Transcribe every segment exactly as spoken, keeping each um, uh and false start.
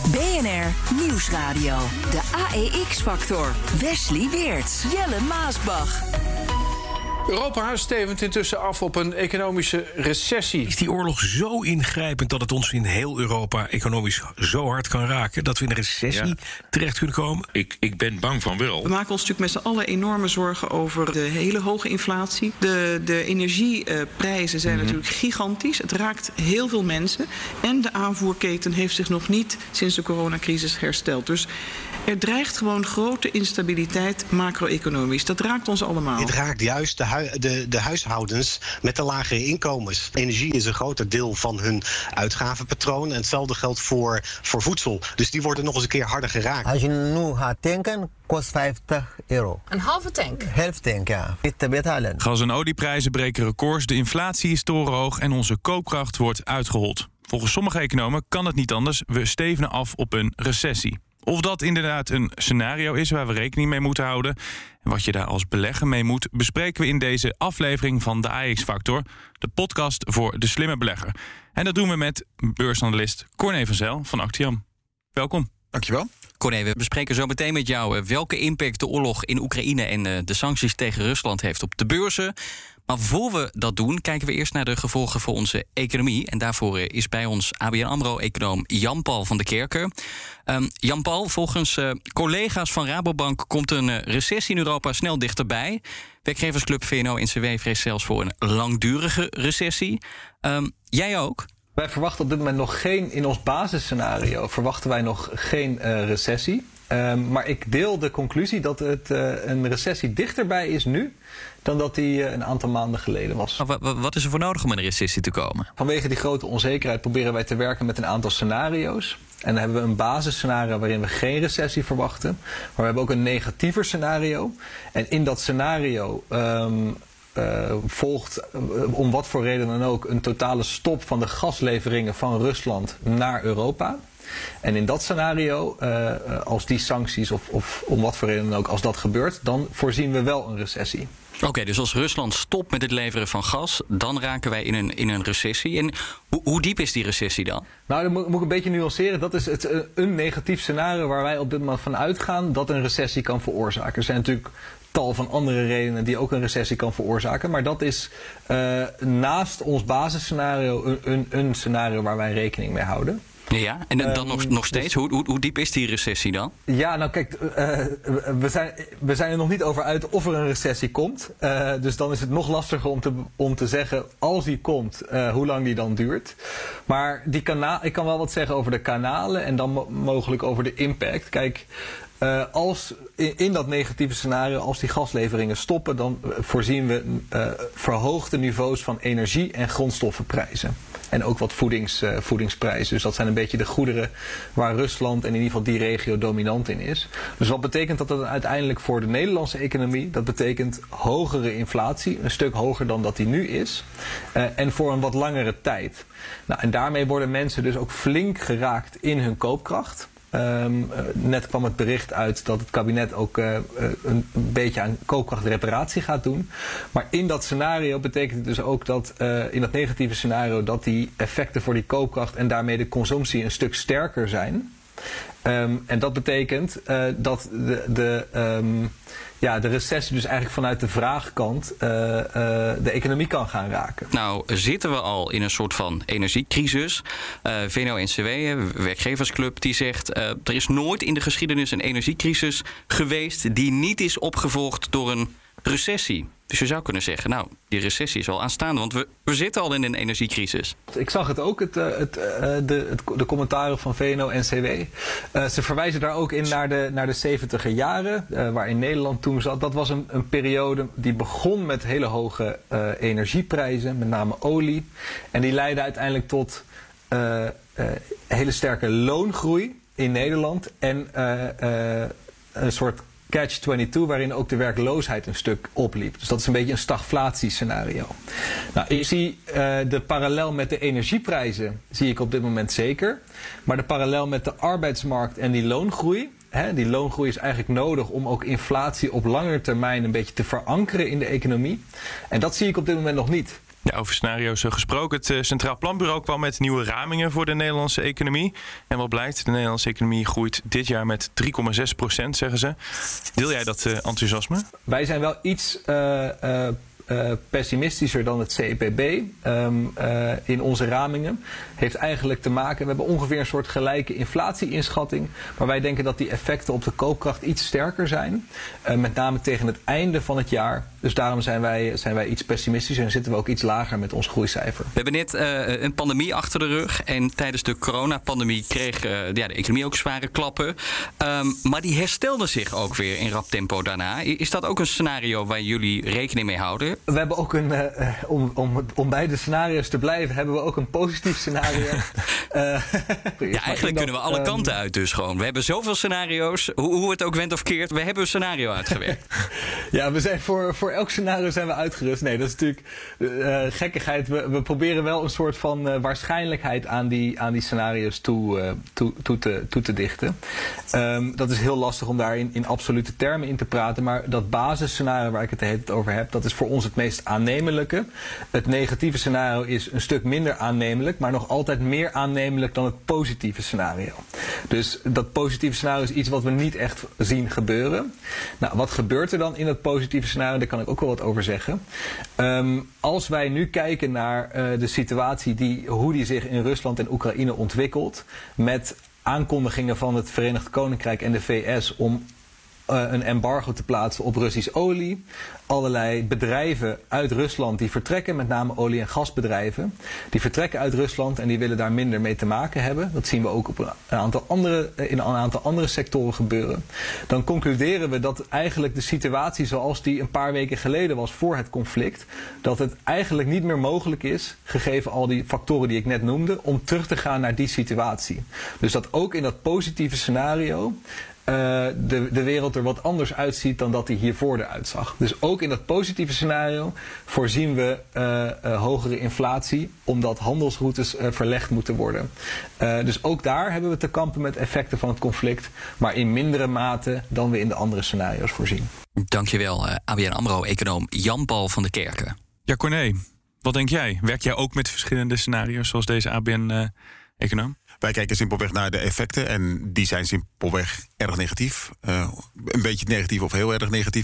B N R Nieuwsradio. De A E X-factor. Wesley Weerts. Jelle Maasbach. Europa stevend intussen af op een economische recessie. Is die oorlog zo ingrijpend dat het ons in heel Europa economisch zo hard kan raken dat we in een recessie ja. terecht kunnen komen? Ik, ik ben bang van wel. We maken ons natuurlijk met z'n allen enorme zorgen over de hele hoge inflatie. De, de energieprijzen zijn mm-hmm. natuurlijk gigantisch. Het raakt heel veel mensen. En de aanvoerketen heeft zich nog niet sinds de coronacrisis hersteld. Dus er dreigt gewoon grote instabiliteit macro-economisch. Dat raakt ons allemaal. Het raakt juist de, hu- de, de huishoudens met de lagere inkomens. Energie is een groter deel van hun uitgavenpatroon. En hetzelfde geldt voor, voor voedsel. Dus die worden nog eens een keer harder geraakt. Als je nu gaat tanken, kost vijftig euro. Een halve tank? Helft tank, ja. Niet te betalen. Gas- en olieprijzen breken records, de inflatie is torenhoog en onze koopkracht wordt uitgehold. Volgens sommige economen kan het niet anders. We stevenen af op een recessie. Of dat inderdaad een scenario is waar we rekening mee moeten houden en wat je daar als belegger mee moet, bespreken we in deze aflevering van de A E X-factor, de podcast voor de slimme belegger. En dat doen we met beursanalist Corné van Zijl van Actiam. Welkom. Dankjewel. Corné, we bespreken zo meteen met jou welke impact de oorlog in Oekraïne en de sancties tegen Rusland heeft op de beurzen. Maar voor we dat doen, kijken we eerst naar de gevolgen voor onze economie. En daarvoor is bij ons A B N AMRO-econoom Jan-Paul van de Kerker. Um, Jan-Paul, volgens uh, collega's van Rabobank komt een uh, recessie in Europa snel dichterbij. Werkgeversclub V N O N C W vreest zelfs voor een langdurige recessie. Um, jij ook? Wij verwachten op dit moment nog geen, in ons basisscenario verwachten wij nog geen uh, recessie. Um, maar ik deel de conclusie dat het uh, een recessie dichterbij is nu dan dat die uh, een aantal maanden geleden was. Maar w- wat is er voor nodig om in een recessie te komen? Vanwege die grote onzekerheid proberen wij te werken met een aantal scenario's. En dan hebben we een basisscenario waarin we geen recessie verwachten. Maar we hebben ook een negatiever scenario. En in dat scenario um, uh, volgt, uh, om wat voor reden dan ook, een totale stop van de gasleveringen van Rusland naar Europa. En in dat scenario, uh, als die sancties of, of om wat voor reden dan ook, als dat gebeurt, dan voorzien we wel een recessie. Oké, okay, dus als Rusland stopt met het leveren van gas, dan raken wij in een, in een recessie. En hoe, hoe diep is die recessie dan? Nou, dan moet, moet ik een beetje nuanceren. Dat is het, een negatief scenario waar wij op dit moment van uitgaan dat een recessie kan veroorzaken. Er zijn natuurlijk tal van andere redenen die ook een recessie kan veroorzaken. Maar dat is uh, naast ons basisscenario een, een, een scenario waar wij rekening mee houden. Ja, en dan um, nog, nog steeds, dus, hoe, hoe, hoe diep is die recessie dan? Ja, nou kijk, uh, we, zijn, we zijn er nog niet over uit of er een recessie komt. Uh, dus dan is het nog lastiger om te, om te zeggen, als die komt, uh, hoe lang die dan duurt. Maar die kana- ik kan wel wat zeggen over de kanalen en dan mo- mogelijk over de impact. Kijk, uh, als in, in dat negatieve scenario, als die gasleveringen stoppen, dan voorzien we uh, verhoogde niveaus van energie- en grondstoffenprijzen. En ook wat voedings, uh, voedingsprijzen. Dus dat zijn een beetje de goederen waar Rusland en in ieder geval die regio dominant in is. Dus wat betekent dat dan uiteindelijk voor de Nederlandse economie? Dat betekent hogere inflatie, een stuk hoger dan dat die nu is. Uh, en voor een wat langere tijd. Nou, en daarmee worden mensen dus ook flink geraakt in hun koopkracht. Um, uh, net kwam het bericht uit dat het kabinet ook uh, uh, een beetje aan koopkrachtreparatie gaat doen. Maar in dat scenario betekent het dus ook dat uh, in dat negatieve scenario dat die effecten voor die koopkracht en daarmee de consumptie een stuk sterker zijn. Um, en dat betekent uh, dat de, de, um, ja, de recessie dus eigenlijk vanuit de vraagkant uh, uh, de economie kan gaan raken. Nou, zitten we al in een soort van energiecrisis. Uh, V N O N C W, werkgeversclub, die zegt uh, er is nooit in de geschiedenis een energiecrisis geweest die niet is opgevolgd door een recessie. Dus je zou kunnen zeggen, nou, die recessie is al aanstaande, want we, we zitten al in een energiecrisis. Ik zag het ook, het, het, de, het, de commentaren van V N O N C W. Uh, ze verwijzen daar ook in naar de, naar de zeventiger jaren, uh, waarin Nederland toen zat. Dat was een, een periode die begon met hele hoge uh, energieprijzen, met name olie. En die leidde uiteindelijk tot uh, uh, hele sterke loongroei in Nederland en uh, uh, een soort catch tweeëntwintig, waarin ook de werkloosheid een stuk opliep. Dus dat is een beetje een stagflatiescenario. Nou, ik zie uh, de parallel met de energieprijzen, zie ik op dit moment zeker. Maar de parallel met de arbeidsmarkt en die loongroei, hè, die loongroei is eigenlijk nodig om ook inflatie op langere termijn een beetje te verankeren in de economie. En dat zie ik op dit moment nog niet. Ja, over scenario's gesproken. Het uh, Centraal Planbureau kwam met nieuwe ramingen voor de Nederlandse economie. En wat blijkt, de Nederlandse economie groeit dit jaar met drie komma zes procent, zeggen ze. Deel jij dat uh, enthousiasme? Wij zijn wel iets uh, uh, uh, pessimistischer dan het C E P B um, uh, in onze ramingen. Heeft eigenlijk te maken, we hebben ongeveer een soort gelijke inflatie-inschatting. Maar wij denken dat die effecten op de koopkracht iets sterker zijn. Uh, met name tegen het einde van het jaar. Dus daarom zijn wij, zijn wij iets pessimistischer en zitten we ook iets lager met ons groeicijfer. We hebben net uh, een pandemie achter de rug. En tijdens de coronapandemie kreeg uh, ja, de economie ook zware klappen. Um, maar die herstelde zich ook weer in rap tempo daarna. Is dat ook een scenario waar jullie rekening mee houden? We hebben ook een, uh, om, om, om bij de scenario's te blijven, hebben we ook een positief scenario. uh, ja, eigenlijk kunnen we alle um, kanten uit dus gewoon. We hebben zoveel scenario's. Hoe, hoe het ook went of keert, we hebben een scenario uitgewerkt. Ja, we zijn voor, voor elk scenario zijn we uitgerust. Nee, dat is natuurlijk uh, gekkigheid. We, we proberen wel een soort van uh, waarschijnlijkheid aan die, aan die scenario's toe, uh, toe, toe, te, toe te dichten. Um, dat is heel lastig om daar in, in absolute termen in te praten. Maar dat basisscenario waar ik het de hele tijd over heb, dat is voor ons het meest aannemelijke. Het negatieve scenario is een stuk minder aannemelijk, maar nog altijd meer aannemelijk dan het positieve scenario. Dus dat positieve scenario is iets wat we niet echt zien gebeuren. Nou, wat gebeurt er dan in dat positieve scenario? Daar kan ik ook wel wat over zeggen. Um, als wij nu kijken naar uh, de situatie, die, hoe die zich in Rusland en Oekraïne ontwikkelt, met aankondigingen van het Verenigd Koninkrijk en de V S om uh, een embargo te plaatsen op Russisch olie. Allerlei bedrijven uit Rusland die vertrekken, met name olie- en gasbedrijven. Die vertrekken uit Rusland en die willen daar minder mee te maken hebben. Dat zien we ook op een aantal andere, in een aantal andere sectoren gebeuren. Dan concluderen we dat eigenlijk de situatie zoals die een paar weken geleden was voor het conflict, dat het eigenlijk niet meer mogelijk is, gegeven al die factoren die ik net noemde, om terug te gaan naar die situatie. Dus dat ook in dat positieve scenario Uh, de, de wereld er wat anders uitziet dan dat die hiervoor eruit zag. Dus ook in dat positieve scenario voorzien we uh, uh, hogere inflatie, omdat handelsroutes uh, verlegd moeten worden. Uh, dus ook daar hebben we te kampen met effecten van het conflict, maar in mindere mate dan we in de andere scenario's voorzien. Dankjewel, uh, A B N AMRO-econoom Jan-Paul van der Kerken. Ja, Corné, wat denk jij? Werk jij ook met verschillende scenario's zoals deze A B N-econoom? Uh, Wij kijken simpelweg naar de effecten en die zijn simpelweg erg negatief. Uh, een beetje negatief of heel erg negatief.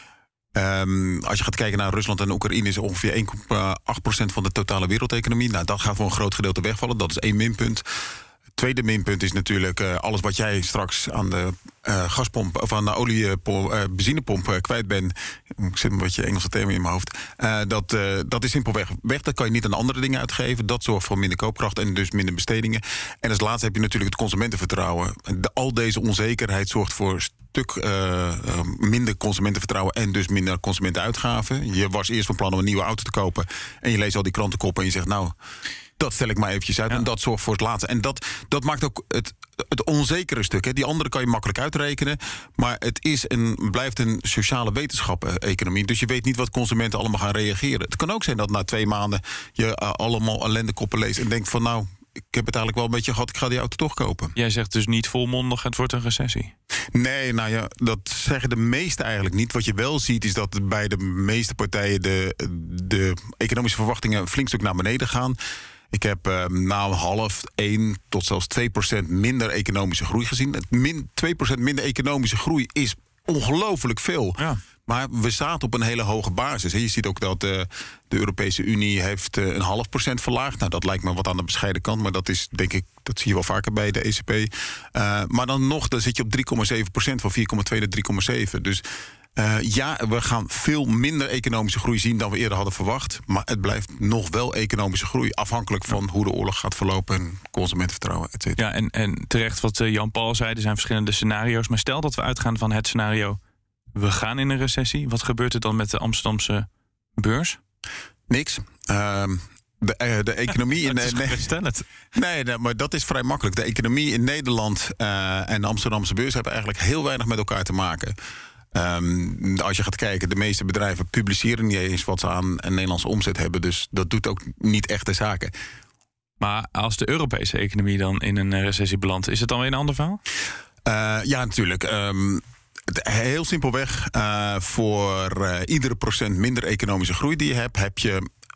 Um, als je gaat kijken naar Rusland en Oekraïne is ongeveer één komma acht procent van de totale wereldeconomie. Nou, dat gaat voor een groot gedeelte wegvallen. Dat is één minpunt. Tweede minpunt is natuurlijk uh, alles wat jij straks aan de uh, gaspomp of aan de oliepomp, uh, benzinepomp uh, kwijt bent. Ik zit een beetje Engelse termen in mijn hoofd. Uh, dat, uh, dat is simpelweg weg. Dat kan je niet aan andere dingen uitgeven. Dat zorgt voor minder koopkracht en dus minder bestedingen. En als laatste heb je natuurlijk het consumentenvertrouwen. De, al deze onzekerheid zorgt voor een stuk uh, uh, minder consumentenvertrouwen en dus minder consumentenuitgaven. Je was eerst van plan om een nieuwe auto te kopen en je leest al die krantenkoppen en je zegt nou, dat stel ik maar eventjes uit. Ja. En dat zorgt voor het laatste. En dat, dat maakt ook het, het onzekere stuk. Hè. Die andere kan je makkelijk uitrekenen. Maar het is een, blijft een sociale wetenschap-economie. Dus je weet niet wat consumenten allemaal gaan reageren. Het kan ook zijn dat na twee maanden je uh, allemaal ellendekoppen leest en denkt van nou, ik heb het eigenlijk wel een beetje gehad, ik ga die auto toch kopen. Jij zegt dus niet volmondig, het wordt een recessie. Nee, nou ja, dat zeggen de meesten eigenlijk niet. Wat je wel ziet is dat bij de meeste partijen de, de economische verwachtingen een flink stuk naar beneden gaan. Ik heb uh, na een half, één tot zelfs twee procent minder economische groei gezien. Min, twee procent minder economische groei is ongelooflijk veel. Ja. Maar we zaten op een hele hoge basis. Je ziet ook dat uh, de Europese Unie heeft uh, een half procent verlaagd. Nou, dat lijkt me wat aan de bescheiden kant. Maar dat is, denk ik, dat zie je wel vaker bij de E C B. Uh, maar dan nog, dan zit je op drie komma zeven procent, van vier komma twee naar drie komma zeven. Dus uh, ja, we gaan veel minder economische groei zien dan we eerder hadden verwacht. Maar het blijft nog wel economische groei. Afhankelijk van ja. hoe de oorlog gaat verlopen en consumentenvertrouwen, et cetera. Ja, en, en terecht wat uh, Jan-Paul zei, er zijn verschillende scenario's. Maar stel dat we uitgaan van het scenario, we gaan in een recessie. Wat gebeurt er dan met de Amsterdamse beurs? Niks. Uh, de, uh, de economie in Nederland. Nee, nee, maar dat is vrij makkelijk. De economie in Nederland uh, en de Amsterdamse beurs hebben eigenlijk heel weinig met elkaar te maken. Um, als je gaat kijken, de meeste bedrijven publiceren niet eens wat ze aan een Nederlandse omzet hebben. Dus dat doet ook niet echt de zaken. Maar als de Europese economie dan in een recessie belandt, is het dan weer een ander verhaal? Uh, ja, natuurlijk. Um, Heel simpelweg, uh, voor uh, iedere procent minder economische groei die je hebt, heb je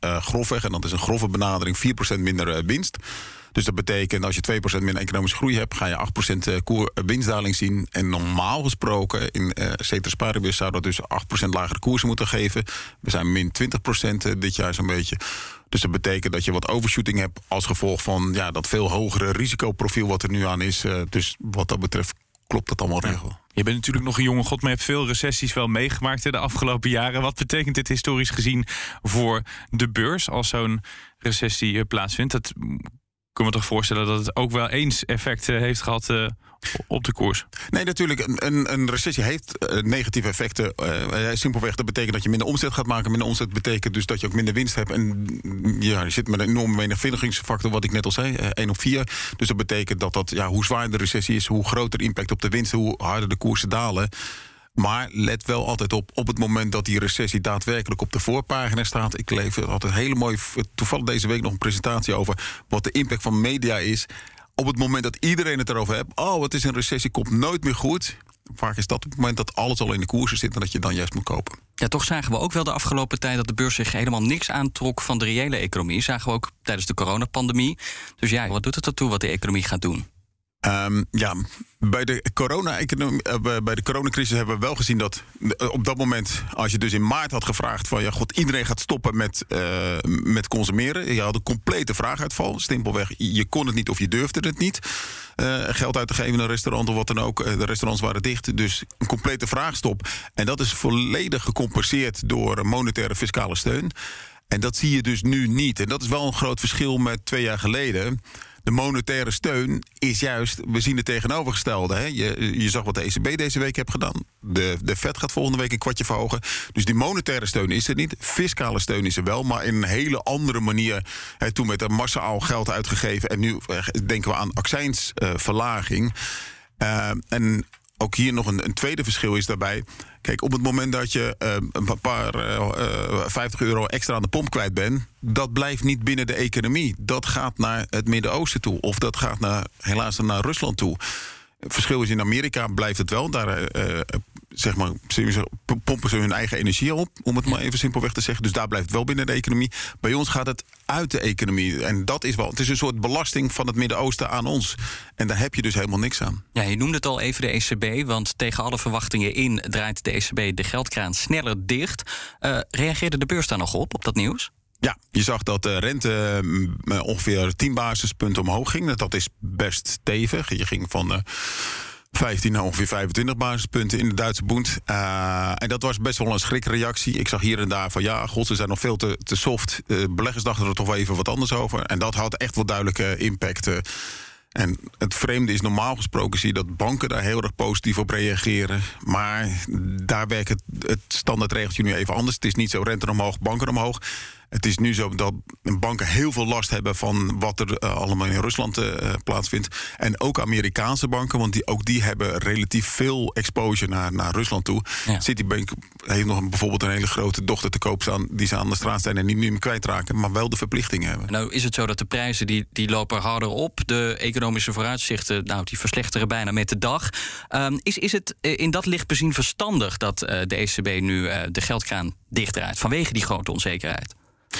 uh, grofweg, en dat is een grove benadering, vier procent minder uh, winst. Dus dat betekent, als je twee procent minder economische groei hebt, ga je acht procent koer, winstdaling zien. En normaal gesproken, in uh, ceteris paribus, zou dat dus acht procent lagere koersen moeten geven. We zijn min twintig procent dit jaar zo'n beetje. Dus dat betekent dat je wat overshooting hebt als gevolg van ja, dat veel hogere risicoprofiel wat er nu aan is. Uh, dus wat dat betreft klopt dat allemaal regel. Ja. Je bent natuurlijk nog een jonge god, maar je hebt veel recessies wel meegemaakt de afgelopen jaren. Wat betekent dit historisch gezien voor de beurs als zo'n recessie uh, plaatsvindt? Dat ik kan me toch voorstellen dat het ook wel eens effect uh, heeft gehad uh, op de koers. Nee, natuurlijk. Een, een recessie heeft uh, negatieve effecten. Uh, simpelweg, dat betekent dat je minder omzet gaat maken. Minder omzet betekent dus dat je ook minder winst hebt. En ja, je zit met een enorme menigvuldigingsfactor, wat ik net al zei, uh, één op vier. Dus dat betekent dat, dat ja, hoe zwaarder de recessie is, hoe groter impact op de winst, hoe harder de koersen dalen. Maar let wel altijd op, op het moment dat die recessie daadwerkelijk op de voorpagina staat. Ik leef altijd hele mooi, toevallig deze week nog een presentatie over wat de impact van media is. Op het moment dat iedereen het erover heeft, oh, het is een recessie, komt nooit meer goed. Vaak is dat op het moment dat alles al in de koersen zit en dat je dan juist moet kopen. Ja, toch zagen we ook wel de afgelopen tijd dat de beurs zich helemaal niks aantrok van de reële economie. Zagen we ook tijdens de coronapandemie. Dus ja, wat doet het ertoe wat de economie gaat doen? Um, ja, bij de, corona-economie, uh, bij de coronacrisis hebben we wel gezien dat uh, op dat moment, als je dus in maart had gevraagd van ja, god, iedereen gaat stoppen met, uh, met consumeren. Je had een complete vraaguitval. Simpelweg, je kon het niet of je durfde het niet. Uh, geld uit te geven in een restaurant of wat dan ook. Uh, de restaurants waren dicht, dus een complete vraagstop. En dat is volledig gecompenseerd door monetaire fiscale steun. En dat zie je dus nu niet. En dat is wel een groot verschil met twee jaar geleden. De monetaire steun is juist, we zien het tegenovergestelde. Hè? Je, je zag wat de E C B deze week heeft gedaan. De, de Fed gaat volgende week een kwartje verhogen. Dus die monetaire steun is er niet. Fiscale steun is er wel, maar in een hele andere manier. Hè, toen werd er massaal geld uitgegeven. En nu denken we aan accijnsverlaging. Uh, en ook hier nog een, een tweede verschil is daarbij. Kijk, op het moment dat je uh, een paar uh, uh, vijftig euro extra aan de pomp kwijt bent, dat blijft niet binnen de economie. Dat gaat naar het Midden-Oosten toe. Of dat gaat naar, helaas naar Rusland toe. Het verschil is, in Amerika blijft het wel. Daar uh, zeg maar, pompen ze hun eigen energie op, om het maar even simpelweg te zeggen. Dus daar blijft het wel binnen de economie. Bij ons gaat het uit de economie. En dat is wel, het is een soort belasting van het Midden-Oosten aan ons. En daar heb je dus helemaal niks aan. Ja, je noemde het al even, de E C B. Want tegen alle verwachtingen in draait de E C B de geldkraan sneller dicht. Uh, reageerde de beurs daar nog op, op dat nieuws? Ja, je zag dat de rente uh, ongeveer tien basispunten omhoog ging. Dat is best stevig. Je ging van uh, vijftien naar ongeveer vijfentwintig basispunten in de Duitse Bund. Uh, en dat was best wel een schrikreactie. Ik zag hier en daar van ja, god, ze zijn nog veel te, te soft. Uh, beleggers dachten er toch wel even wat anders over. En dat had echt wel duidelijke impact. Uh, En het vreemde is, normaal gesproken zie je dat banken daar heel erg positief op reageren. Maar daar werkt het, het standaardregeltje nu even anders. Het is niet zo rente omhoog, banken omhoog. Het is nu zo dat banken heel veel last hebben van wat er uh, allemaal in Rusland uh, plaatsvindt. En ook Amerikaanse banken, want die, ook die hebben relatief veel exposure naar, naar Rusland toe. Ja. Citibank heeft nog een, bijvoorbeeld een hele grote dochter te koop staan die ze aan de straat zijn en niet meer kwijtraken, maar wel de verplichtingen hebben. Nou is het zo dat de prijzen die, die lopen harder op. De economische vooruitzichten, nou, die verslechteren bijna met de dag. Um, is, is het in dat licht bezien verstandig dat uh, de E C B nu uh, de geldkraan dichtdraait vanwege die grote onzekerheid?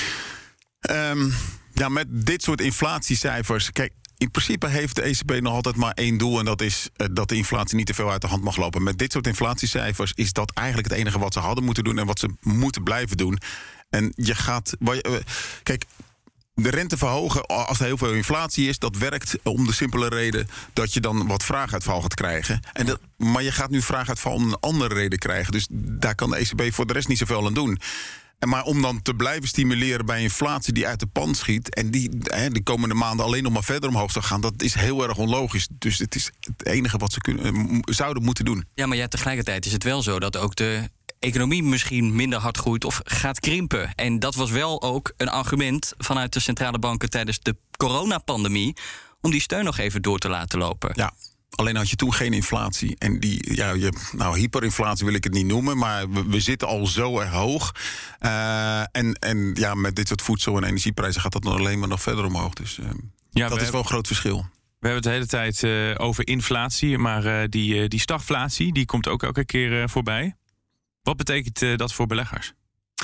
Um, ja, met dit soort inflatiecijfers. Kijk, in principe heeft de E C B nog altijd maar één doel, en dat is uh, dat de inflatie niet te veel uit de hand mag lopen. Met dit soort inflatiecijfers is dat eigenlijk het enige wat ze hadden moeten doen en wat ze moeten blijven doen. En je gaat. Uh, kijk. De rente verhogen als er heel veel inflatie is, dat werkt om de simpele reden dat je dan wat vraaguitval gaat krijgen. En dat, maar je gaat nu vraaguitval om een andere reden krijgen. Dus daar kan de E C B voor de rest niet zoveel aan doen. En maar om dan te blijven stimuleren bij inflatie die uit de pan schiet en die hè, de komende maanden alleen nog maar verder omhoog zou gaan, dat is heel erg onlogisch. Dus het is het enige wat ze kunnen, zouden moeten doen. Ja, maar ja, tegelijkertijd is het wel zo dat ook de economie misschien minder hard groeit of gaat krimpen. En dat was wel ook een argument vanuit de centrale banken tijdens de coronapandemie om die steun nog even door te laten lopen. Ja. Alleen had je toen geen inflatie. En die, ja, je, nou, hyperinflatie wil ik het niet noemen, maar we, we zitten al zo erg hoog. Uh, en, en ja, met dit soort voedsel- en energieprijzen gaat dat nog alleen maar nog verder omhoog. Dus uh, ja, dat is wel een groot verschil. We hebben het de hele tijd uh, over inflatie, maar uh, die, uh, die stagflatie die komt ook elke keer uh, voorbij. Wat betekent uh, dat voor beleggers?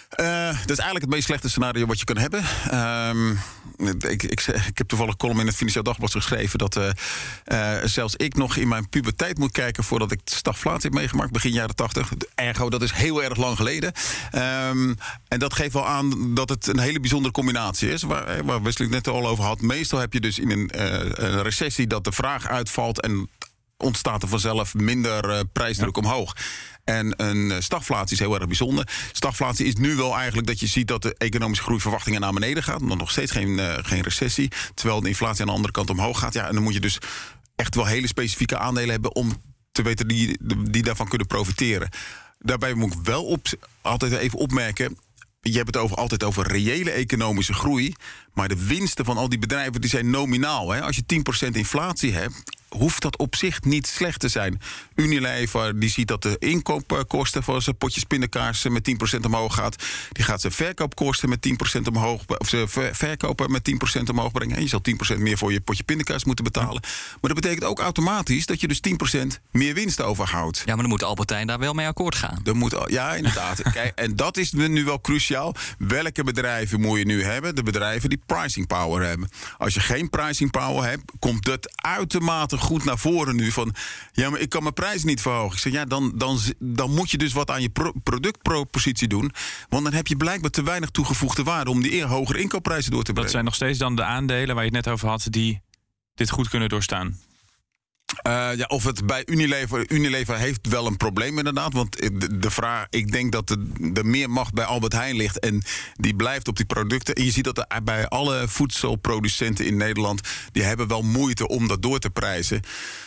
Uh, dat is eigenlijk het meest slechte scenario wat je kan hebben. Um, ik, ik, ik heb toevallig een column in het Financieel Dagblad geschreven dat uh, uh, zelfs ik nog in mijn puberteit moet kijken voordat ik stagflatie heb meegemaakt, begin jaren tachtig. Ergo, dat is heel erg lang geleden. Um, en dat geeft wel aan dat het een hele bijzondere combinatie is. Waar, waar Wesley het net al over had. Meestal heb je dus in een, uh, een recessie dat de vraag uitvalt en ontstaat er vanzelf minder uh, prijsdruk ja. omhoog. En een stagflatie is heel erg bijzonder. Stagflatie is nu wel eigenlijk dat je ziet dat de economische groeiverwachtingen naar beneden gaan. Dan nog steeds geen, uh, geen recessie. Terwijl de inflatie aan de andere kant omhoog gaat. Ja, en dan moet je dus echt wel hele specifieke aandelen hebben om te weten die, die daarvan kunnen profiteren. Daarbij moet ik wel op, altijd even opmerken. Je hebt het over, altijd over reële economische groei. Maar de winsten van al die bedrijven die zijn nominaal. Hè. Als je tien procent inflatie hebt, hoeft dat op zich niet slecht te zijn. Unilever die ziet dat de inkoopkosten voor zijn potjes pindakaas met tien procent omhoog gaat. Die gaat zijn verkoopkosten met tien procent omhoog, of zijn verkopen met tien procent omhoog brengen. En je zal tien procent meer voor je potje pindakaas moeten betalen. Maar dat betekent ook automatisch dat je dus tien procent meer winst overhoudt. Ja, maar dan moet Albert Heijn daar wel mee akkoord gaan. Dan moet, ja, inderdaad. Kijk, en dat is nu wel cruciaal. Welke bedrijven moet je nu hebben? De bedrijven die pricing power hebben. Als je geen pricing power hebt, komt dat uitermate goed naar voren nu van, ja, maar ik kan mijn prijs niet verhogen. Ik zeg, ja, dan, dan, dan moet je dus wat aan je pro- productpropositie doen, want dan heb je blijkbaar te weinig toegevoegde waarde om die eer hogere inkoopprijzen door te brengen. Dat zijn nog steeds dan de aandelen waar je het net over had, die dit goed kunnen doorstaan. Uh, ja, of het bij Unilever... Unilever heeft wel een probleem inderdaad. Want de, de vraag, ik denk dat de, de meer macht bij Albert Heijn ligt. En die blijft op die producten. En je ziet dat er bij alle voedselproducenten in Nederland, die hebben wel moeite om dat door te prijzen.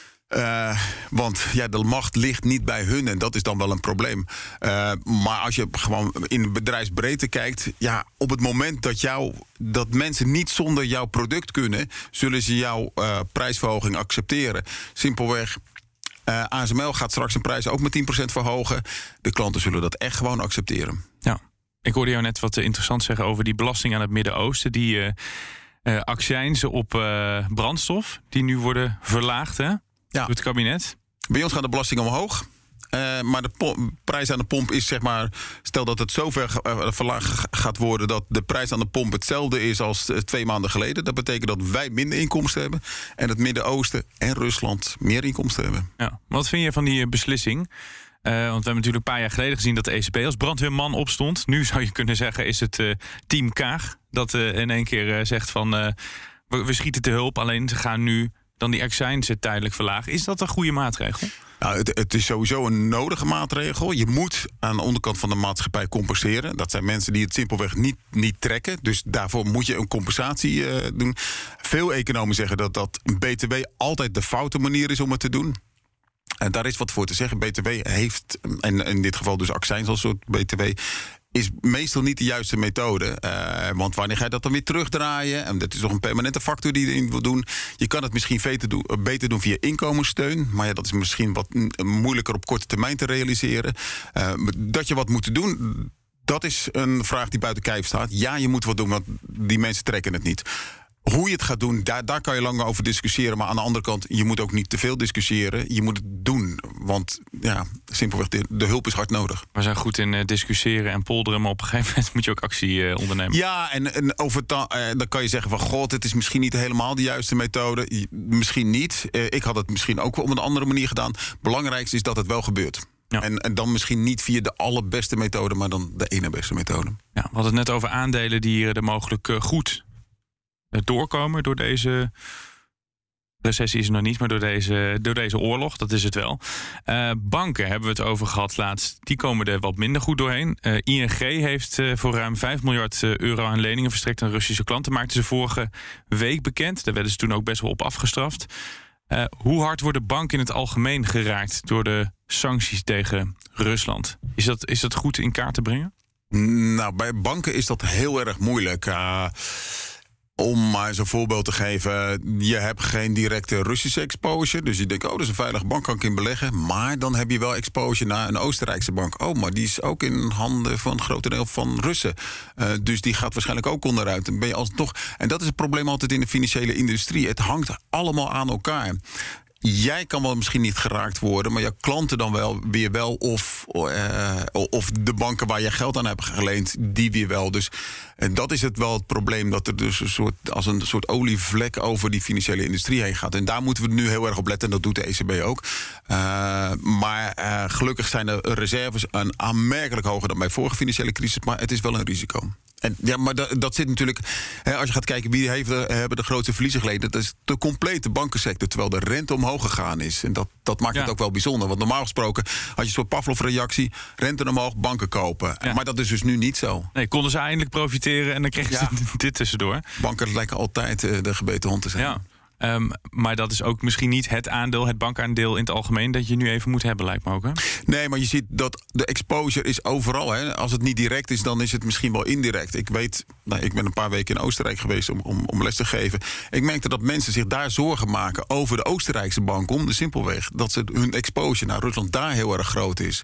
Uh, want ja, de macht ligt niet bij hun en dat is dan wel een probleem. Uh, maar als je gewoon in de bedrijfsbreedte kijkt, ja, op het moment dat, jou, dat mensen niet zonder jouw product kunnen, zullen ze jouw uh, prijsverhoging accepteren. Simpelweg, uh, A S M L gaat straks een prijs ook met tien procent verhogen. De klanten zullen dat echt gewoon accepteren. Ja, ik hoorde jou net wat interessant zeggen over die belasting aan het Midden-Oosten. Die uh, uh, accijnzen op uh, brandstof, die nu worden verlaagd, hè? Ja. Door het kabinet. Bij ons gaat de belasting omhoog. Uh, maar de po- prijs aan de pomp is, zeg maar, stel dat het zover uh, verlaagd gaat worden dat de prijs aan de pomp hetzelfde is als uh, twee maanden geleden. Dat betekent dat wij minder inkomsten hebben en het Midden-Oosten en Rusland meer inkomsten hebben. Ja. Wat vind je van die beslissing? Uh, want we hebben natuurlijk een paar jaar geleden gezien dat de E C B als brandweerman opstond. Nu zou je kunnen zeggen is het uh, team Kaag dat uh, in één keer uh, zegt van uh, we, we schieten te hulp, alleen ze gaan nu dan die accijnzen tijdelijk verlagen. Is dat een goede maatregel? Nou, het, het is sowieso een nodige maatregel. Je moet aan de onderkant van de maatschappij compenseren. Dat zijn mensen die het simpelweg niet, niet trekken. Dus daarvoor moet je een compensatie uh, doen. Veel economen zeggen dat dat B T W altijd de foute manier is om het te doen. En daar is wat voor te zeggen. B T W heeft, en in dit geval dus accijns als soort B T W, is meestal niet de juiste methode. Uh, want wanneer ga je dat dan weer terugdraaien? En dat is toch een permanente factor die je erin wil doen. Je kan het misschien beter doen, beter doen via inkomenssteun. Maar ja, dat is misschien wat moeilijker op korte termijn te realiseren. Uh, dat je wat moet doen, dat is een vraag die buiten kijf staat. Ja, je moet wat doen, want die mensen trekken het niet. Hoe je het gaat doen, daar, daar kan je lang over discussiëren. Maar aan de andere kant, je moet ook niet te veel discussiëren. Je moet het doen, want ja, simpelweg, de, de hulp is hard nodig. We zijn goed in uh, discussiëren en polderen, maar op een gegeven moment moet je ook actie uh, ondernemen. Ja, en, en over ta- uh, dan kan je zeggen van, god, het is misschien niet helemaal de juiste methode. Misschien niet. Uh, ik had het misschien ook wel op een andere manier gedaan. Belangrijkste is dat het wel gebeurt. Ja. En, en dan misschien niet via de allerbeste methode, maar dan de ene beste methode. Ja, we hadden het net over aandelen die er mogelijk uh, goed doorkomen door deze recessie is er nog niet, maar door deze, door deze oorlog, dat is het wel. Uh, banken hebben we het over gehad laatst. Die komen er wat minder goed doorheen. Uh, I N G heeft uh, voor ruim vijf miljard euro aan leningen verstrekt aan Russische klanten. Maakten ze vorige week bekend. Daar werden ze toen ook best wel op afgestraft. Uh, hoe hard worden banken in het algemeen geraakt door de sancties tegen Rusland? Is dat, is dat goed in kaart te brengen? Nou, bij banken is dat heel erg moeilijk. Uh, Om maar eens een voorbeeld te geven. Je hebt geen directe Russische exposure. Dus je denkt, oh, dat is een veilige bank, kan ik in beleggen. Maar dan heb je wel exposure naar een Oostenrijkse bank. Oh, maar die is ook in handen van een groot deel van Russen. Uh, dus die gaat waarschijnlijk ook onderuit. Dan ben je alsnog. En dat is het probleem altijd in de financiële industrie. Het hangt allemaal aan elkaar. jij kan wel misschien niet geraakt worden, maar je klanten dan wel weer wel. Of, uh, of de banken waar je geld aan hebt geleend, die weer wel. Dus uh, dat is het wel het probleem, dat er dus een soort, als een soort olievlek over die financiële industrie heen gaat. En daar moeten we nu heel erg op letten, en dat doet de E C B ook. Uh, maar uh, gelukkig zijn de reserves een aanmerkelijk hoger dan bij vorige financiële crisis, maar het is wel een risico. En ja, maar dat, dat zit natuurlijk. Hè, als je gaat kijken wie heeft de, hebben de grootste verliezen geleden, dat is de complete bankensector, terwijl de rente omhoog gegaan is. En dat, dat maakt ja. het ook wel bijzonder. Want normaal gesproken had je een soort Pavlov-reactie: rente omhoog, banken kopen. Ja. Maar dat is dus nu niet zo. Nee, konden ze eindelijk profiteren en dan kregen ja. ze dit tussendoor. Banken lijken altijd uh, de gebeten hond te zijn. Ja. Um, maar dat is ook misschien niet het aandeel, het bankaandeel in het algemeen, dat je nu even moet hebben, lijkt me ook. Hè? Nee, maar je ziet dat de exposure is overal. Hè. Als het niet direct is, dan is het misschien wel indirect. Ik weet, nou, ik ben een paar weken in Oostenrijk geweest om, om, om les te geven. Ik merkte dat mensen zich daar zorgen maken over de Oostenrijkse bank, om de simpelweg dat ze hun exposure naar Rusland daar heel erg groot is.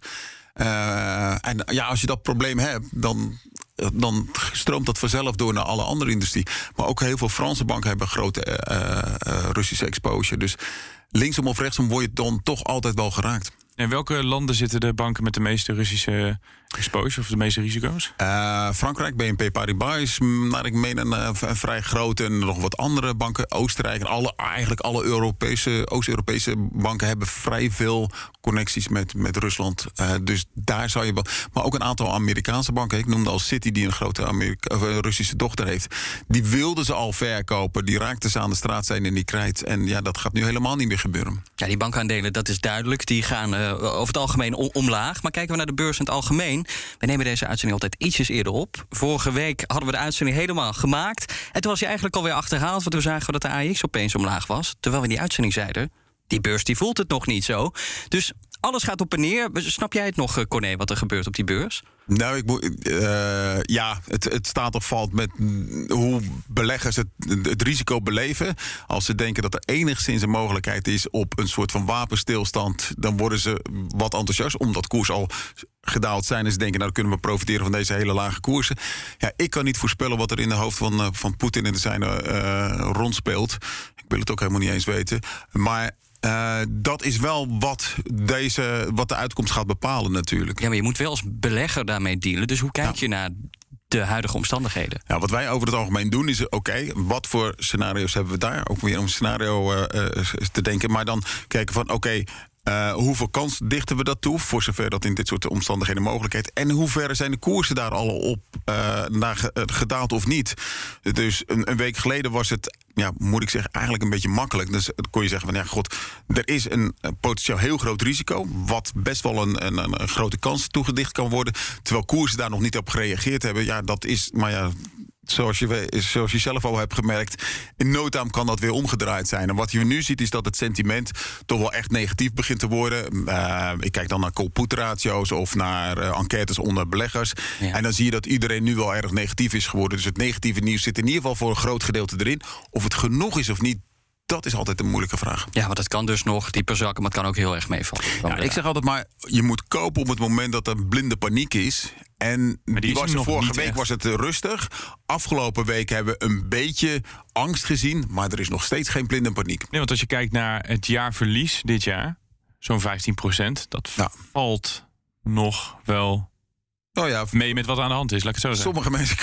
Uh, en ja, als je dat probleem hebt, dan, dan stroomt dat vanzelf door naar alle andere industrie. Maar ook heel veel Franse banken hebben grote uh, uh, Russische exposure. Dus linksom of rechtsom word je dan toch altijd wel geraakt. En welke landen zitten de banken met de meeste Russische exposure of de meeste risico's? Uh, Frankrijk, B N P Paribas is, naar ik meen, een, een vrij grote. En nog wat andere banken. Oostenrijk en alle, eigenlijk alle Europese, Oost-Europese banken hebben vrij veel connecties met, met Rusland. Uh, dus daar zou je wel. Maar ook een aantal Amerikaanse banken. Ik noemde al Citi, die een grote Amerika, of een Russische dochter heeft. Die wilden ze al verkopen. Die raakten ze aan de straatzijde en die krijt. En ja, dat gaat nu helemaal niet meer gebeuren. Ja, die bankaandelen, dat is duidelijk. Die gaan uh, over het algemeen om, omlaag. Maar kijken we naar de beurs in het algemeen. We nemen deze uitzending altijd ietsjes eerder op. Vorige week hadden we de uitzending helemaal gemaakt. En toen was je eigenlijk alweer achterhaald. Want toen zagen we dat de A E X opeens omlaag was. Terwijl we in die uitzending zeiden, die beurs die voelt het nog niet zo. Dus alles gaat op en neer. Snap jij het nog, Corné, wat er gebeurt op die beurs? Nou, ik moet. Uh, ja, het, het staat of valt met hoe beleggers het, het risico beleven. Als ze denken dat er enigszins een mogelijkheid is op een soort van wapenstilstand, dan worden ze wat enthousiast, omdat koers al gedaald zijn. En ze denken, nou, dan kunnen we profiteren van deze hele lage koersen. Ja, ik kan niet voorspellen wat er in de hoofd van, uh, van Poetin en de zijne uh, rondspeelt. Ik wil het ook helemaal niet eens weten. Maar Uh, dat is wel wat, deze, wat de uitkomst gaat bepalen natuurlijk. Ja, maar je moet wel als belegger daarmee dealen. Dus hoe kijk ja. je naar de huidige omstandigheden? Ja, wat wij over het algemeen doen is, oké, okay, wat voor scenario's hebben we daar? Ook weer om een scenario uh, uh, te denken. Maar dan kijken van, oké, okay, Uh, hoeveel kans dichten we dat toe, voor zover dat in dit soort omstandigheden mogelijkheid? En hoe ver zijn de koersen daar al op uh, naar ge, uh, gedaald of niet? Dus een, een week geleden was het, ja, moet ik zeggen, eigenlijk een beetje makkelijk. Dus kon je zeggen van, ja, god, er is een, een potentieel heel groot risico, wat best wel een, een, een grote kans toegedicht kan worden, terwijl koersen daar nog niet op gereageerd hebben. Ja, dat is, maar ja, Zoals je, zoals je zelf al hebt gemerkt, in no time kan dat weer omgedraaid zijn. En wat je nu ziet is dat het sentiment toch wel echt negatief begint te worden. Uh, ik kijk dan naar call-put ratio's of naar uh, enquêtes onder beleggers. Ja. En dan zie je dat iedereen nu wel erg negatief is geworden. Dus het negatieve nieuws zit in ieder geval voor een groot gedeelte erin. Of het genoeg is of niet, dat is altijd een moeilijke vraag. Ja, want het kan dus nog dieper zakken, maar het kan ook heel erg meevallen. Ja, ik zeg altijd maar, je moet kopen op het moment dat er blinde paniek is. En die, die was er vorige week echt. was het rustig. Afgelopen week hebben we een beetje angst gezien, maar er is nog steeds geen blinde paniek. Nee, want als je kijkt naar het jaarverlies dit jaar, zo'n vijftien procent, dat ja. valt nog wel oh ja, mee met wat aan de hand is, laat ik het zo zeggen. Sommige mensen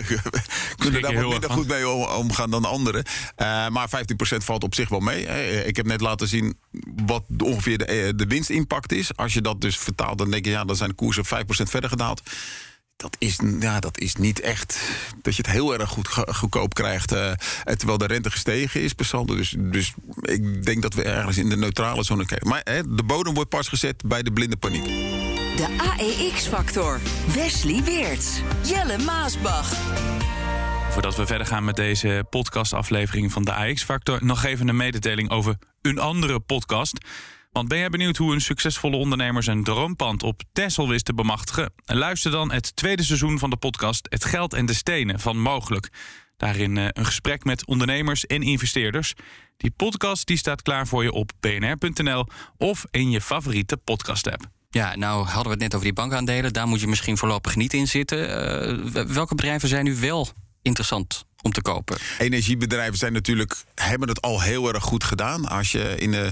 kunnen daar wat minder goed mee omgaan dan anderen. Uh, maar vijftien procent valt op zich wel mee. Ik heb net laten zien wat ongeveer de, de winstimpact is. Als je dat dus vertaalt, dan denk je, ja, dan zijn de koersen vijf procent verder gedaald. Dat is, ja, dat is niet echt dat je het heel erg goed goedkoop krijgt, uh, terwijl de rente gestegen is per saldo. Dus, dus ik denk dat we ergens in de neutrale zone kijken. Maar hè, de bodem wordt pas gezet bij de blinde paniek. De A E X-factor. Wesley Weerts. Jelle Maasbach. Voordat we verder gaan met deze podcastaflevering van de A E X-factor, nog even een mededeling over een andere podcast. Want ben jij benieuwd hoe een succesvolle ondernemer zijn droompand op Texel wist te bemachtigen? Luister dan het tweede seizoen van de podcast Het Geld en de Stenen van Mogelijk. Daarin uh, een gesprek met ondernemers en investeerders. Die podcast die staat klaar voor je op b n r punt n l of in je favoriete podcast-app. Ja, nou hadden we het net over die bankaandelen. Daar moet je misschien voorlopig niet in zitten. Uh, welke bedrijven zijn nu wel interessant om te kopen. Energiebedrijven zijn natuurlijk, hebben het al heel erg goed gedaan. Als je in de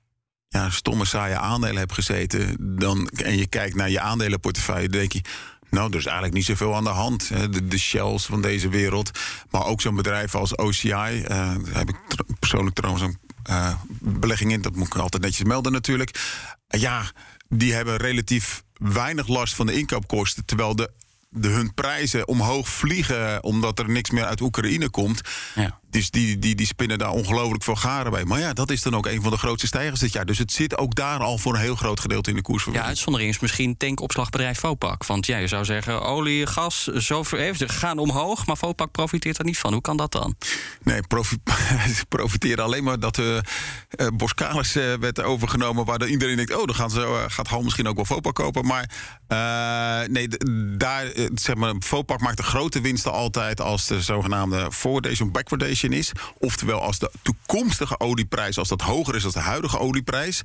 ja, stomme, saaie aandelen hebt gezeten dan, en je kijkt naar je aandelenportefeuille, dan denk je, nou, er is eigenlijk niet zoveel aan de hand. De, de Shells van deze wereld. Maar ook zo'n bedrijf als O C I. Uh, daar heb ik tr- persoonlijk trouwens een uh, belegging in. Dat moet ik altijd netjes melden natuurlijk. Uh, ja, die hebben relatief weinig last van de inkoopkosten. Terwijl de, de, hun prijzen omhoog vliegen omdat er niks meer uit Oekraïne komt. Ja. Dus die, die, die spinnen daar ongelooflijk veel garen bij. Maar ja, dat is dan ook een van de grootste stijgers dit jaar. Dus het zit ook daar al voor een heel groot gedeelte in de koers. Ja, uitzondering is misschien tankopslagbedrijf Vopak. Want ja, je zou zeggen, olie, gas, zo even gaan omhoog. Maar Vopak profiteert er niet van. Hoe kan dat dan? Nee, profi- ze profiteren alleen maar dat de uh, Boskalis uh, werd overgenomen. Waar iedereen denkt, oh, dan gaan ze, uh, gaat Hal misschien ook wel Vopak kopen. Maar uh, nee, d- daar, uh, zeg maar, Vopak maakt de grote winsten altijd als de zogenaamde forwardation, backwardation is. Oftewel, als de toekomstige olieprijs, als dat hoger is dan de huidige olieprijs,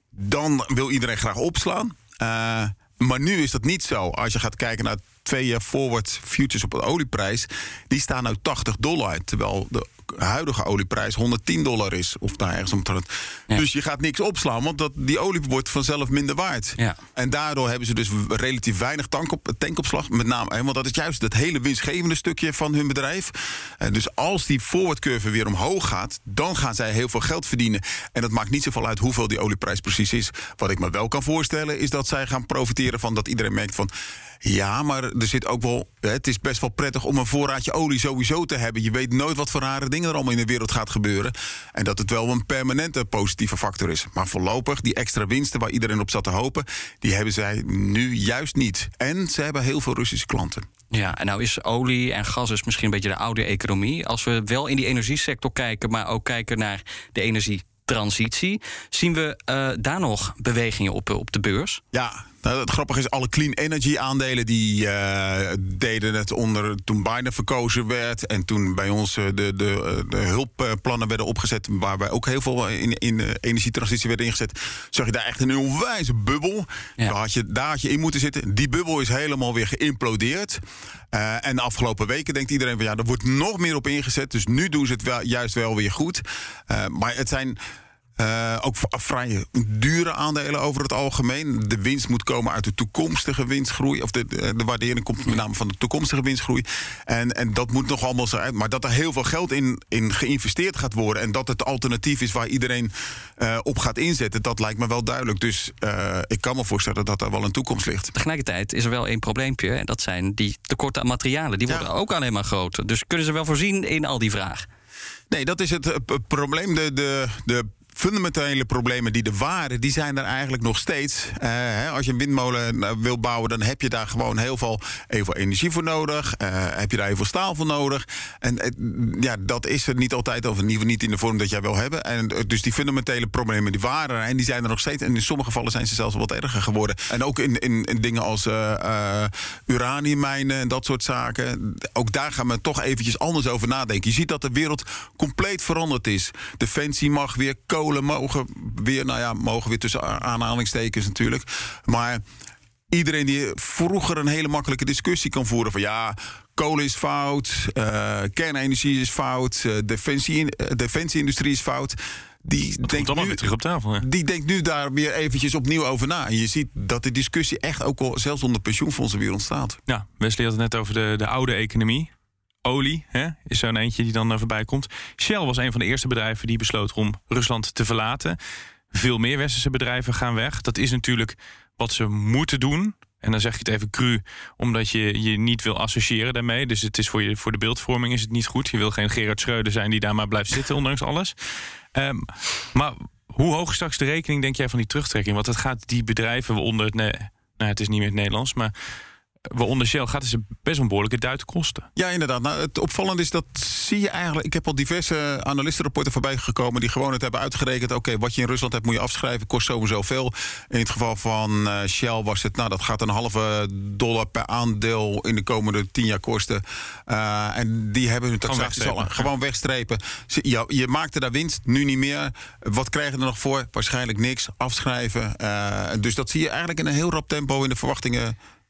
dan wil iedereen graag opslaan. Uh, maar nu is dat niet zo. Als je gaat kijken naar twee jaar forward futures op de olieprijs, die staan nu tachtig dollar. Terwijl de huidige olieprijs honderdtien dollar is. Of daar ergens omtrent. Ja. Dus je gaat niks opslaan, want dat, die olie wordt vanzelf minder waard. Ja. En daardoor hebben ze dus relatief weinig tankop, tankopslag. Met name, hè, want dat is juist het hele winstgevende stukje van hun bedrijf. Uh, dus als die forward curve weer omhoog gaat, dan gaan zij heel veel geld verdienen. En dat maakt niet zoveel uit hoeveel die olieprijs precies is. Wat ik me wel kan voorstellen, is dat zij gaan profiteren van dat iedereen merkt van, ja, maar er zit ook wel, het is best wel prettig om een voorraadje olie sowieso te hebben. Je weet nooit wat voor rare dingen er allemaal in de wereld gaat gebeuren. En dat het wel een permanente positieve factor is. Maar voorlopig, die extra winsten waar iedereen op zat te hopen, die hebben zij nu juist niet. En ze hebben heel veel Russische klanten. Ja, en nou is olie en gas is misschien een beetje de oude economie. Als we wel in die energiesector kijken, maar ook kijken naar de energietransitie, zien we uh, daar nog bewegingen op, op de beurs? Ja, nou, het grappige is, alle clean energy aandelen die uh, deden het onder toen Biden verkozen werd. En toen bij ons uh, de, de, de hulpplannen werden opgezet, waarbij ook heel veel in, in de energietransitie werden ingezet, zag je daar echt een onwijze bubbel. Ja. Daar, had je, daar had je in moeten zitten. Die bubbel is helemaal weer geïmplodeerd. Uh, en de afgelopen weken denkt iedereen van ja, er wordt nog meer op ingezet. Dus nu doen ze het wel, juist wel weer goed. Uh, maar het zijn Uh, ook vrij dure aandelen over het algemeen. De winst moet komen uit de toekomstige winstgroei. Of de, de, de waardering komt met name van de toekomstige winstgroei. En, en dat moet nog allemaal zo uit. Maar dat er heel veel geld in, in geïnvesteerd gaat worden, en dat het alternatief is waar iedereen uh, op gaat inzetten, dat lijkt me wel duidelijk. Dus uh, ik kan me voorstellen dat daar wel een toekomst ligt. Tegelijkertijd is er wel één probleempje. En dat zijn die tekorten aan materialen. Die worden ja. ook alleen maar groter. Dus kunnen ze wel voorzien in al die vraag? Nee, dat is het uh, probleem. De, de, de fundamentele problemen die er waren, die zijn er eigenlijk nog steeds. Uh, hè, als je een windmolen uh, wil bouwen, dan heb je daar gewoon heel veel, heel veel energie voor nodig. Uh, heb je daar heel veel staal voor nodig. En uh, ja, dat is er niet altijd, of in ieder geval niet in de vorm dat jij wil hebben. En uh, dus die fundamentele problemen die waren er en die zijn er nog steeds. En in sommige gevallen zijn ze zelfs wat erger geworden. En ook in, in, in dingen als uh, uh, uraniummijnen en dat soort zaken. Ook daar gaan we toch eventjes anders over nadenken. Je ziet dat de wereld compleet veranderd is. Defensie mag weer kolen mogen weer, nou ja, mogen weer tussen aanhalingstekens natuurlijk. Maar iedereen die vroeger een hele makkelijke discussie kan voeren van ja, kolen is fout, uh, kernenergie is fout, uh, defensie, uh, defensieindustrie is fout. Die dat denkt allemaal weer terug op tafel. Hè? Die denkt nu daar weer eventjes opnieuw over na. En je ziet dat de discussie echt ook al zelfs onder pensioenfondsen weer ontstaat. Ja, Wesley had het net over de, de oude economie. Olie hè, is zo'n eentje die dan uh, voorbij komt. Shell was een van de eerste bedrijven die besloot om Rusland te verlaten. Veel meer westerse bedrijven gaan weg. Dat is natuurlijk wat ze moeten doen. En dan zeg ik het even cru, omdat je je niet wil associëren daarmee. Dus het is voor, je, voor de beeldvorming is het niet goed. Je wil geen Gerard Schreuder zijn die daar maar blijft zitten, ondanks alles. Um, maar hoe hoog is straks de rekening, denk jij, van die terugtrekking? Want het gaat die bedrijven, waaronder het, nee, nou, het is niet meer het Nederlands, maar waaronder Shell gaat het ze best een behoorlijke duit kosten. Ja, inderdaad. Nou, het opvallende is dat zie je eigenlijk. Ik heb al diverse analistenrapporten voorbij gekomen die gewoon het hebben uitgerekend. Oké, okay, wat je in Rusland hebt moet je afschrijven, kost sowieso veel. In het geval van uh, Shell was het, nou dat gaat een halve dollar per aandeel in de komende tien jaar kosten. Uh, en die hebben hun taxaties al gewoon wegstrepen. Ja, je maakte daar winst, nu niet meer. Wat krijgen er nog voor? Waarschijnlijk niks. Afschrijven. Uh, dus dat zie je eigenlijk in een heel rap tempo in de verwachtingen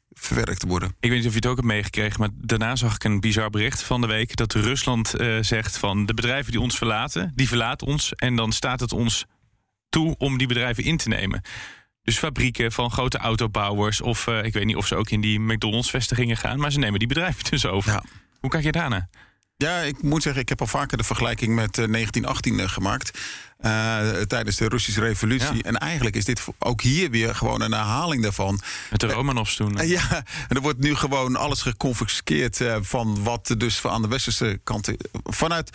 verwerkt worden. Ik weet niet of je het ook hebt meegekregen, maar daarna zag ik een bizar bericht van de week dat Rusland uh, zegt van de bedrijven die ons verlaten, die verlaten ons en dan staat het ons toe om die bedrijven in te nemen. Dus fabrieken van grote autobouwers of uh, ik weet niet of ze ook in die McDonald's-vestigingen gaan, maar ze nemen die bedrijven dus over. Ja. Hoe kijk je daarna? Ja, ik moet zeggen, ik heb al vaker de vergelijking met uh, negentien achttien uh, gemaakt. Uh, tijdens de Russische revolutie. Ja. En eigenlijk is dit ook hier weer gewoon een herhaling daarvan. Met de Romanovs toen. Uh, ja, en er wordt nu gewoon alles geconfiskeerd uh, van wat dus aan de westerse kant vanuit.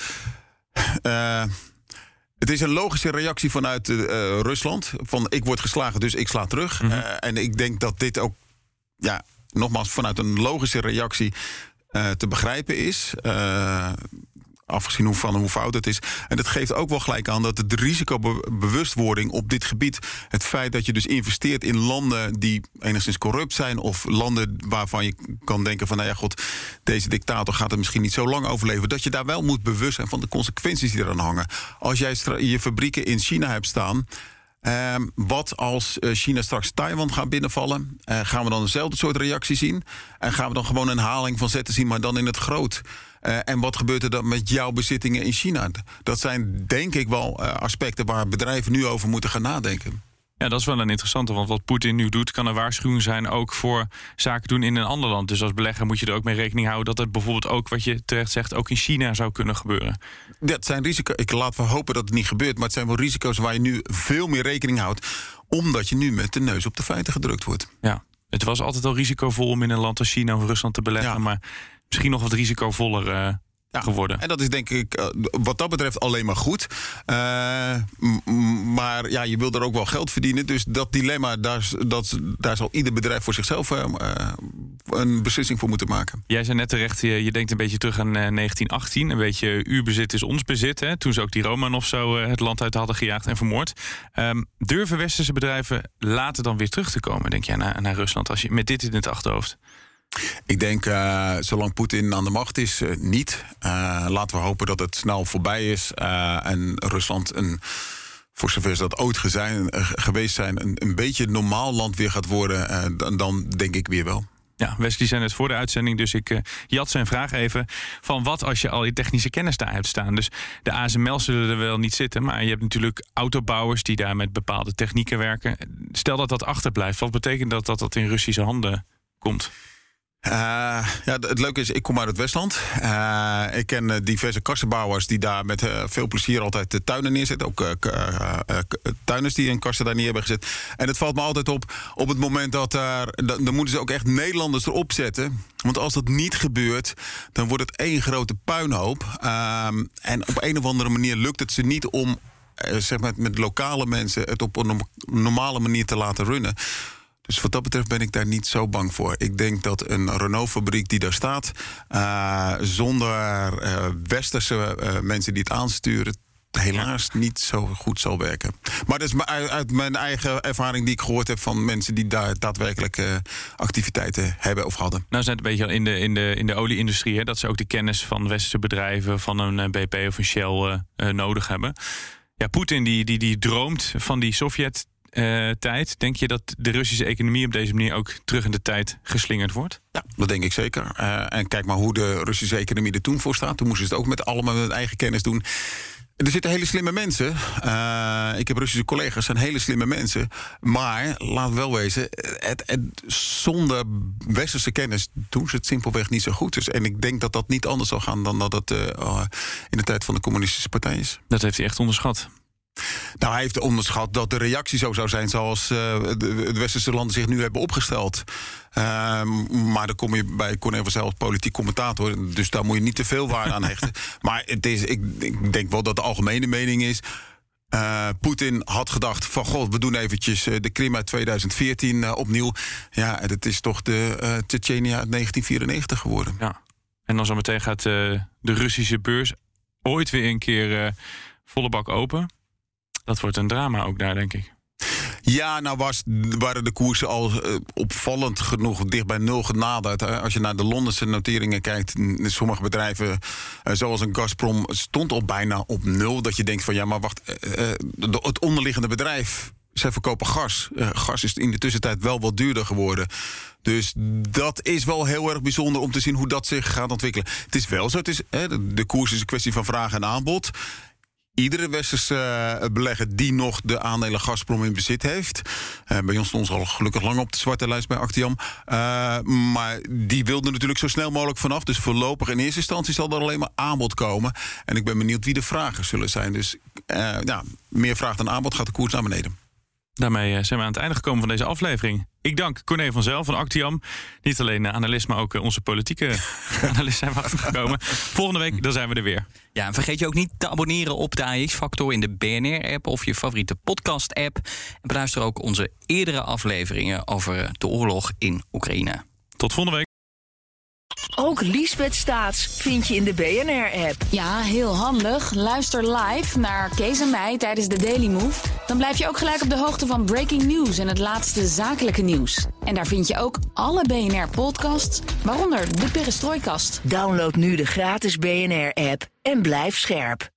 Uh, Het is een logische reactie vanuit uh, Rusland. Van ik word geslagen, dus ik sla terug. Mm-hmm. Uh, en ik denk dat dit ook, ja, nogmaals, vanuit een logische reactie uh, te begrijpen is. Uh, afgezien van hoe fout het is. En dat geeft ook wel gelijk aan dat de risicobewustwording op dit gebied, het feit dat je dus investeert in landen die enigszins corrupt zijn, of landen waarvan je kan denken van, nou ja, god, deze dictator gaat er misschien niet zo lang overleven, dat je daar wel moet bewust zijn van de consequenties die eraan hangen. Als jij je fabrieken in China hebt staan, Uh, wat als China straks Taiwan gaat binnenvallen? Uh, gaan we dan dezelfde soort reactie zien? En gaan we dan gewoon een herhaling van zetten zien, maar dan in het groot? Uh, en wat gebeurt er dan met jouw bezittingen in China? Dat zijn denk ik wel uh, aspecten waar bedrijven nu over moeten gaan nadenken. Ja, dat is wel een interessante, want wat Poetin nu doet kan een waarschuwing zijn ook voor zaken doen in een ander land. Dus als belegger moet je er ook mee rekening houden dat het bijvoorbeeld ook, wat je terecht zegt, ook in China zou kunnen gebeuren. Dat zijn risico's. Ik laat we hopen dat het niet gebeurt, maar het zijn wel risico's waar je nu veel meer rekening houdt, omdat je nu met de neus op de feiten gedrukt wordt. Ja, het was altijd al risicovol om in een land als China of Rusland te beleggen, ja. maar misschien nog wat risicovoller uh, ja, geworden. En dat is denk ik uh, wat dat betreft alleen maar goed. Uh, m- maar ja, je wil er ook wel geld verdienen. Dus dat dilemma, daar, dat, daar zal ieder bedrijf voor zichzelf uh, een beslissing voor moeten maken. Jij zei net terecht, je, je denkt een beetje terug aan uh, negentien achttien. Een beetje uw bezit is ons bezit. Hè? Toen ze ook die Romanov zo uh, het land uit hadden gejaagd en vermoord. Um, durven westerse bedrijven later dan weer terug te komen, denk jij, naar, naar Rusland, als je met dit in het achterhoofd? Ik denk, uh, zolang Poetin aan de macht is, uh, niet. Uh, laten we hopen dat het snel voorbij is. Uh, en Rusland, een, voor zover ze dat ooit gezijn, uh, geweest zijn, een, een beetje normaal land weer gaat worden. Uh, dan, dan denk ik weer wel. Ja, Wesley zei net voor de uitzending, dus ik uh, jat zijn vraag even van wat als je al je technische kennis daar hebt staan. Dus de A S M L zullen er wel niet zitten, maar je hebt natuurlijk autobouwers die daar met bepaalde technieken werken. Stel dat dat achterblijft, wat betekent dat dat dat in Russische handen komt? Uh, ja, het leuke is, ik kom uit het Westland. Uh, ik ken uh, diverse kassenbouwers die daar met uh, veel plezier altijd de tuinen neerzetten. Ook uh, uh, uh, tuiners die een kassen daar neer hebben gezet. En het valt me altijd op, op het moment dat daar, dan, dan moeten ze ook echt Nederlanders erop zetten. Want als dat niet gebeurt, dan wordt het één grote puinhoop. Uh, en op een of andere manier lukt het ze niet om uh, zeg maar met lokale mensen het op een normale manier te laten runnen. Dus wat dat betreft ben ik daar niet zo bang voor. Ik denk dat een Renault-fabriek die daar staat, uh, zonder uh, westerse uh, mensen die het aansturen, helaas niet zo goed zal werken. Maar dat is uit mijn eigen ervaring die ik gehoord heb van mensen die daar daadwerkelijk uh, activiteiten hebben of hadden. Nou, zijn het een beetje in de, in de, in de olieindustrie, hè, dat ze ook de kennis van westerse bedrijven, van een B P of een Shell uh, uh, nodig hebben. Ja, Poetin die, die, die droomt van die Sovjet Uh, tijd. Denk je dat de Russische economie op deze manier ook terug in de tijd geslingerd wordt? Ja, dat denk ik zeker. Uh, en kijk maar hoe de Russische economie er toen voor staat. Toen moesten ze het ook met allemaal met eigen kennis doen. Er zitten hele slimme mensen. Uh, ik heb Russische collega's, zijn hele slimme mensen. Maar, laat wel wezen, het, het, zonder westerse kennis doen ze het simpelweg niet zo goed. Dus, en ik denk dat dat niet anders zal gaan dan dat het uh, in de tijd van de communistische partij is. Dat heeft hij echt onderschat. Nou, hij heeft onderschat dat de reactie zo zou zijn zoals uh, de, de westerse landen zich nu hebben opgesteld. Uh, maar dan kom je bij Cornel van Zijl als politiek commentator, dus daar moet je niet te veel waarde aan hechten. Maar het is, ik, ik denk wel dat de algemene mening is, Uh, Poetin had gedacht van god, we doen eventjes uh, de Krim uit tweeduizend veertien uh, opnieuw. Ja, het is toch de uh, Tsjetsjenië uit negentien vierennegentig geworden. Ja. En dan zo meteen gaat uh, de Russische beurs ooit weer een keer uh, volle bak open. Dat wordt een drama ook daar, denk ik. Ja, nou was, waren de koersen al uh, opvallend genoeg dicht bij nul genaderd. Uh, als je naar de Londense noteringen kijkt, sommige bedrijven, uh, zoals een Gazprom, stond al bijna op nul. Dat je denkt van ja, maar wacht, uh, uh, het onderliggende bedrijf zij verkopen gas. Uh, gas is in de tussentijd wel wat duurder geworden. Dus dat is wel heel erg bijzonder om te zien hoe dat zich gaat ontwikkelen. Het is wel zo, het is, hè, de, de koers is een kwestie van vraag en aanbod. Iedere westerse uh, belegger die nog de aandelen Gazprom in bezit heeft. Uh, bij ons stond ze al gelukkig lang op de zwarte lijst bij Actiam. Uh, maar die wilde natuurlijk zo snel mogelijk vanaf. Dus voorlopig in eerste instantie zal er alleen maar aanbod komen. En ik ben benieuwd wie de vragers zullen zijn. Dus uh, ja, meer vraag dan aanbod gaat de koers naar beneden. Daarmee zijn we aan het einde gekomen van deze aflevering. Ik dank Corné van Zijl van Actiam. Niet alleen analist, maar ook onze politieke analist zijn we achtergekomen. Volgende week, dan zijn we er weer. Ja, en vergeet je ook niet te abonneren op de A E X-factor in de B N R-app of je favoriete podcast-app. En beluister ook onze eerdere afleveringen over de oorlog in Oekraïne. Tot volgende week. Ook Liesbeth Staats vind je in de B N R-app. Ja, heel handig. Luister live naar Kees en mij tijdens de Daily Move. Dan blijf je ook gelijk op de hoogte van breaking news en het laatste zakelijke nieuws. En daar vind je ook alle B N R-podcasts, waaronder de Perestrooikast. Download nu de gratis B N R-app en blijf scherp.